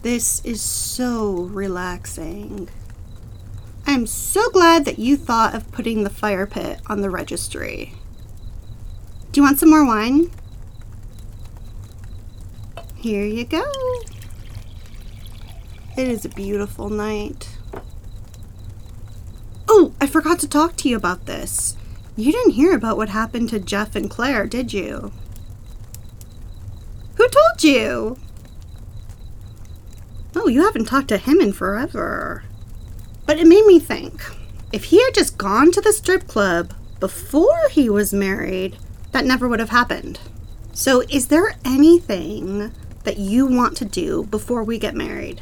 This is so relaxing. I'm so glad that you thought of putting the fire pit on the registry. Do you want some more wine? Here you go. It is a beautiful night. Oh, I forgot to talk to you about this. You didn't hear about what happened to Jeff and Claire, did you? Who told you? Oh, you haven't talked to him in forever. But it made me think, if he had just gone to the strip club before he was married, that never would have happened. So is there anything that you want to do before we get married?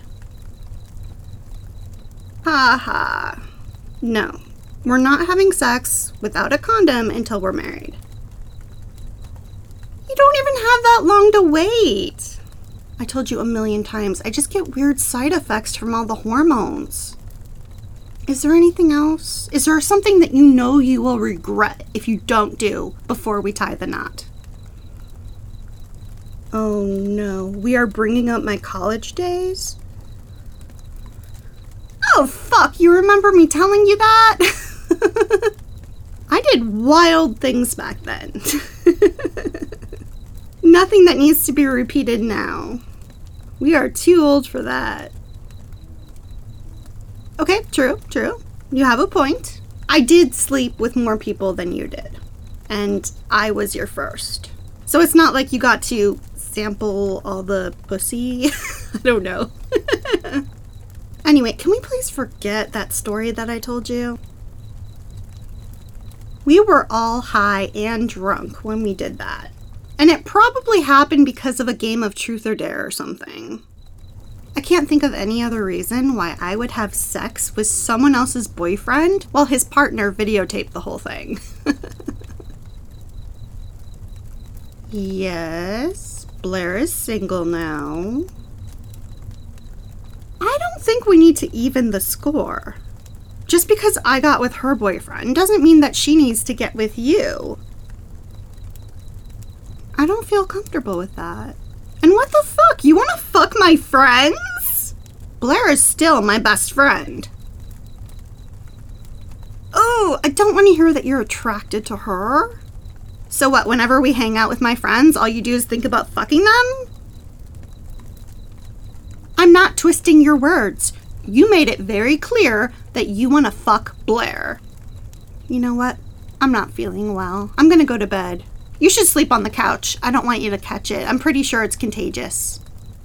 Ha ha. No, we're not having sex without a condom until we're married. You don't even have that long to wait. I told you a million times, I just get weird side effects from all the hormones. Is there anything else? Is there something that you know you will regret if you don't do before we tie the knot? Oh no, we are bringing up my college days? Oh fuck, you remember me telling you that? I did wild things back then. Nothing that needs to be repeated now. We are too old for that. Okay, true. You have a point. I did sleep with more people than you did. And I was your first. So it's not like you got to sample all the pussy. I don't know. Anyway, can we please forget that story that I told you? We were all high and drunk when we did that. And it probably happened because of a game of truth or dare or something. I can't think of any other reason why I would have sex with someone else's boyfriend while his partner videotaped the whole thing. Yes, Blair is single now. I don't think we need to even the score. Just because I got with her boyfriend doesn't mean that she needs to get with you. I don't feel comfortable with that. And what the fuck? You want to fuck my friends? Blair is still my best friend. Oh, I don't want to hear that you're attracted to her. So what, whenever we hang out with my friends, all you do is think about fucking them? I'm not twisting your words. You made it very clear that you want to fuck Blair. You know what? I'm not feeling well. I'm gonna go to bed. You should sleep on the couch. I don't want you to catch it. I'm pretty sure it's contagious.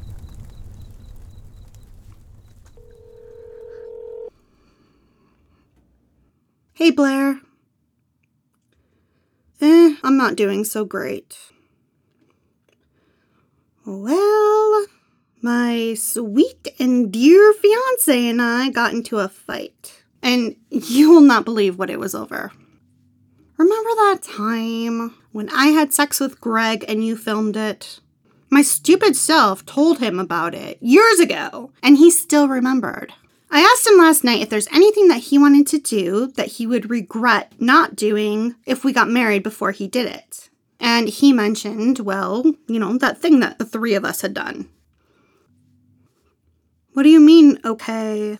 Hey, Blair. I'm not doing so great. Well, my sweet and dear fiancé and I got into a fight. And you will not believe what it was over. Remember that time when I had sex with Greg and you filmed it? My stupid self told him about it years ago, and he still remembered. I asked him last night if there's anything that he wanted to do that he would regret not doing if we got married before he did it. And he mentioned, well, that thing that the three of us had done. What do you mean, okay?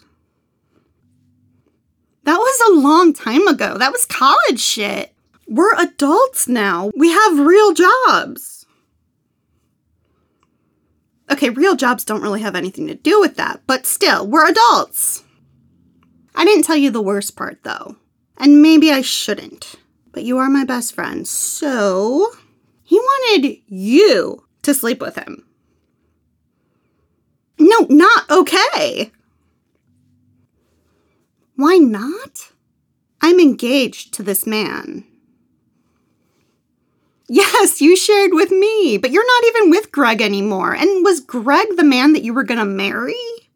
That was a long time ago. That was college shit. We're adults now. We have real jobs. Okay, real jobs don't really have anything to do with that, but still, we're adults. I didn't tell you the worst part, though. And maybe I shouldn't. But you are my best friend, so he wanted you to sleep with him. No, not okay. Why not? I'm engaged to this man. Yes, you shared with me, but you're not even with Greg anymore. And was Greg the man that you were gonna marry?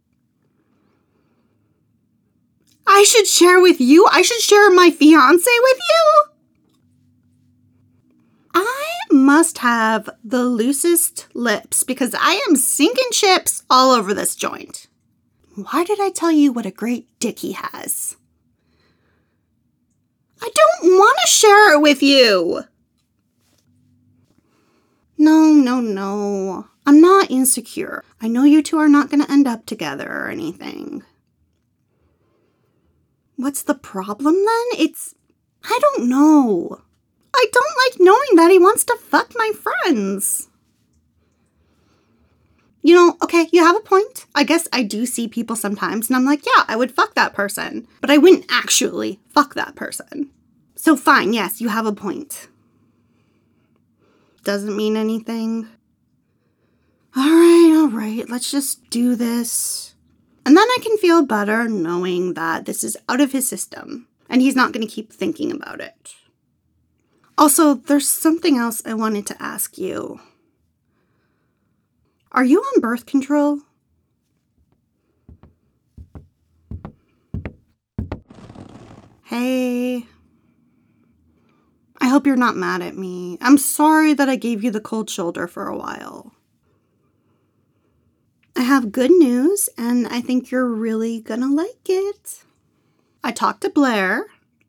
I should share with you? I should share my fiancé with you? I must have the loosest lips because I am sinking chips all over this joint. Why did I tell you what a great dick he has? I don't want to share it with you. No. I'm not insecure. I know you two are not going to end up together or anything. What's the problem then? I don't know. I don't like knowing that he wants to fuck my friends. You know, okay, you have a point. I guess I do see people sometimes and I'm like, yeah, I would fuck that person. But I wouldn't actually fuck that person. So fine, yes, you have a point. Doesn't mean anything. All right, let's just do this. And then I can feel better knowing that this is out of his system and he's not going to keep thinking about it. Also, there's something else I wanted to ask you. Are you on birth control? Hey. I hope you're not mad at me. I'm sorry that I gave you the cold shoulder for a while. I have good news, and I think you're really gonna like it. I talked to Blair.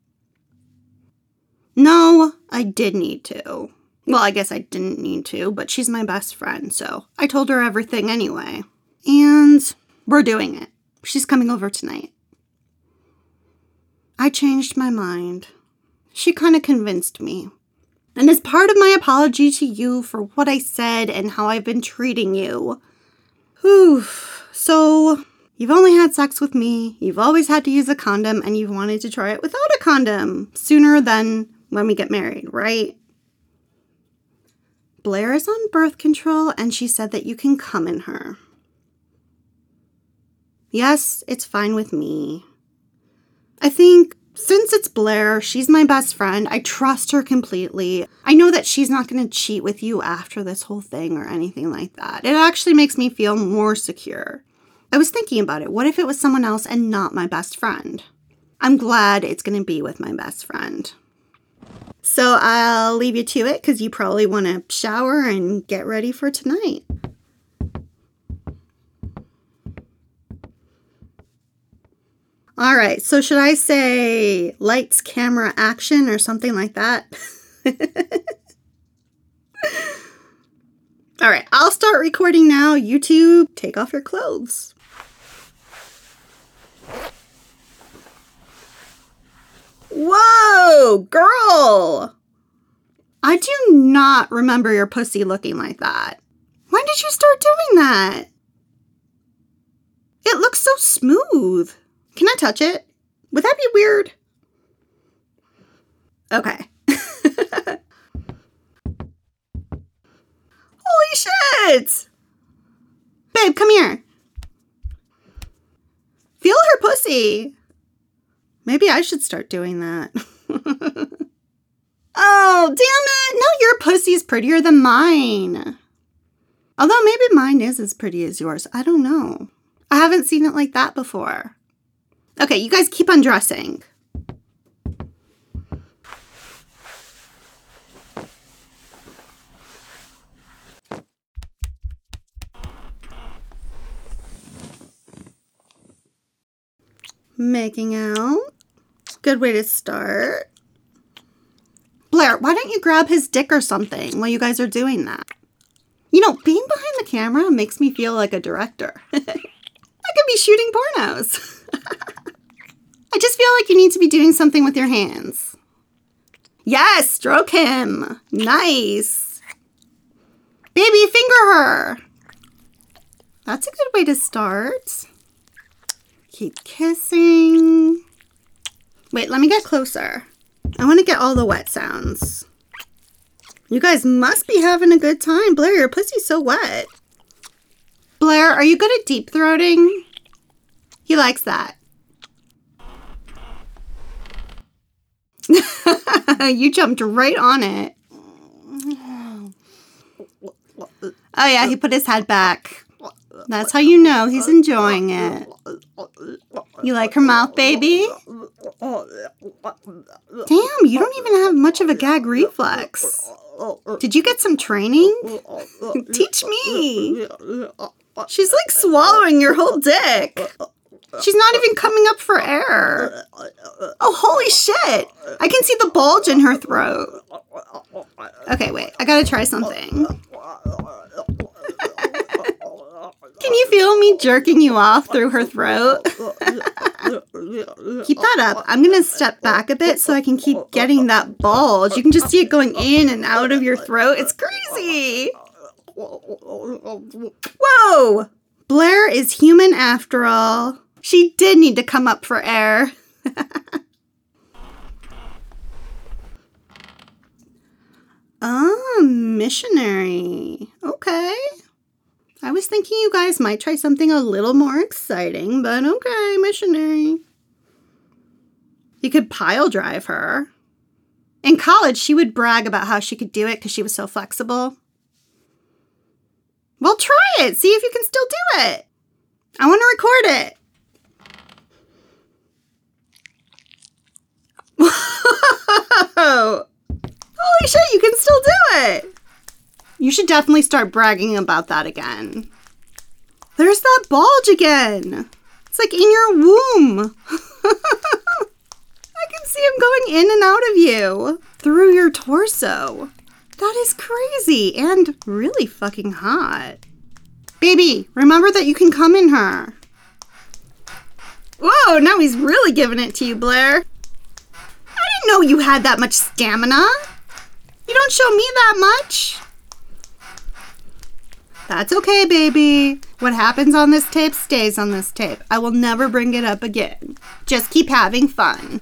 No, I did need to. Well, I guess I didn't need to, but she's my best friend, so I told her everything anyway. And we're doing it. She's coming over tonight. I changed my mind. She kind of convinced me. And as part of my apology to you for what I said and how I've been treating you. So, you've only had sex with me, you've always had to use a condom, and you've wanted to try it without a condom sooner than when we get married, right? Blair is on birth control, and she said that you can come in her. Yes, it's fine with me. I think since it's Blair, she's my best friend. I trust her completely. I know that she's not going to cheat with you after this whole thing or anything like that. It actually makes me feel more secure. I was thinking about it. What if it was someone else and not my best friend? I'm glad it's going to be with my best friend. So I'll leave you to it because you probably want to shower and get ready for tonight. All right, so should I say lights, camera, action or something like that? All right, I'll start recording now. You two, take off your clothes. Whoa, girl! I do not remember your pussy looking like that. When did you start doing that? It looks so smooth. Can I touch it? Would that be weird? Okay. Holy shit! Babe, come here. Feel her pussy. Maybe I should start doing that. Oh, damn it! No, your pussy's prettier than mine. Although maybe mine is as pretty as yours. I don't know. I haven't seen it like that before. Okay, you guys keep undressing. Making out. Good way to start. Blair, why don't you grab his dick or something while you guys are doing that? You know, being behind the camera makes me feel like a director. I could be shooting pornos. I just feel like you need to be doing something with your hands. Yes, stroke him. Nice. Baby, finger her. That's a good way to start. Keep kissing. Wait, let me get closer. I want to get all the wet sounds. You guys must be having a good time. Blair, your pussy's so wet. Blair, are you good at deep throating? He likes that. You jumped right on it. Oh yeah, he put his head back. That's how you know he's enjoying it. You like her mouth, baby? Damn, you don't even have much of a gag reflex. Did you get some training? Teach me. She's like swallowing your whole dick. She's not even coming up for air. Oh, holy shit. I can see the bulge in her throat. Okay, wait. I gotta try something. Can you feel me jerking you off through her throat? Keep that up. I'm going to step back a bit so I can keep getting that bulge. You can just see it going in and out of your throat. It's crazy. Whoa! Blair is human after all. She did need to come up for air. Missionary. Okay. I was thinking you guys might try something a little more exciting, but okay, missionary. You could pile drive her. In college, she would brag about how she could do it because she was so flexible. Well, try it. See if you can still do it. I want to record it. Whoa! Holy shit, you can still do it! You should definitely start bragging about that again. There's that bulge again. It's like in your womb. I can see him going in and out of you. Through your torso. That is crazy and really fucking hot. Baby, remember that you can come in her. Whoa, now he's really giving it to you, Blair. I didn't know you had that much stamina. You don't show me that much. That's okay, baby. What happens on this tape stays on this tape. I will never bring it up again. Just keep having fun.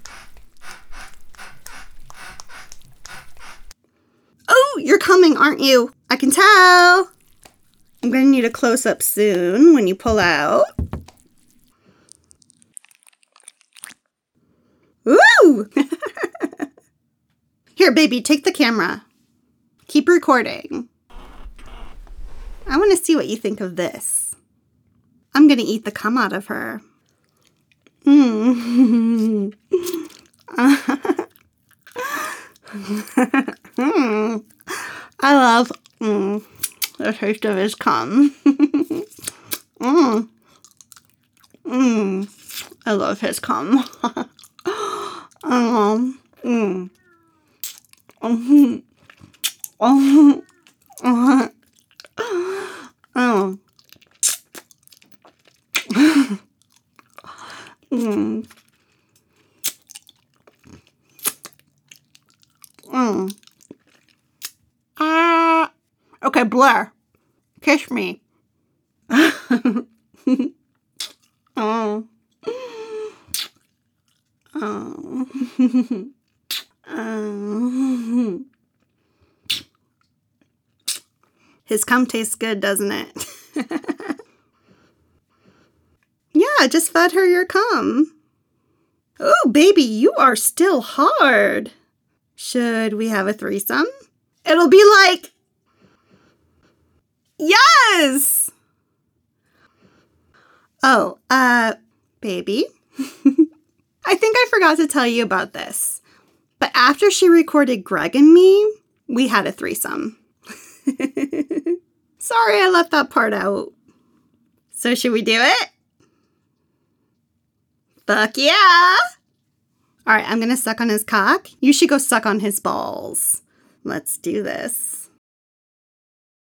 Oh, you're coming, aren't you? I can tell. I'm going to need a close-up soon when you pull out. Ooh! Here, baby, take the camera. Keep recording. I want to see what you think of this. I'm going to eat the cum out of her. I love the taste of his cum. I love his cum. Okay, Blair, kiss me. Oh. Oh. Oh. His cum tastes good, doesn't it? Yeah, just fed her your cum. Oh, baby, you are still hard. Should we have a threesome? It'll be like... Yes! Oh, baby. I think I forgot to tell you about this. But after she recorded Greg and me, we had a threesome. Sorry I left that part out. So should we do it? Fuck yeah! Alright, I'm gonna suck on his cock. You should go suck on his balls. Let's do this.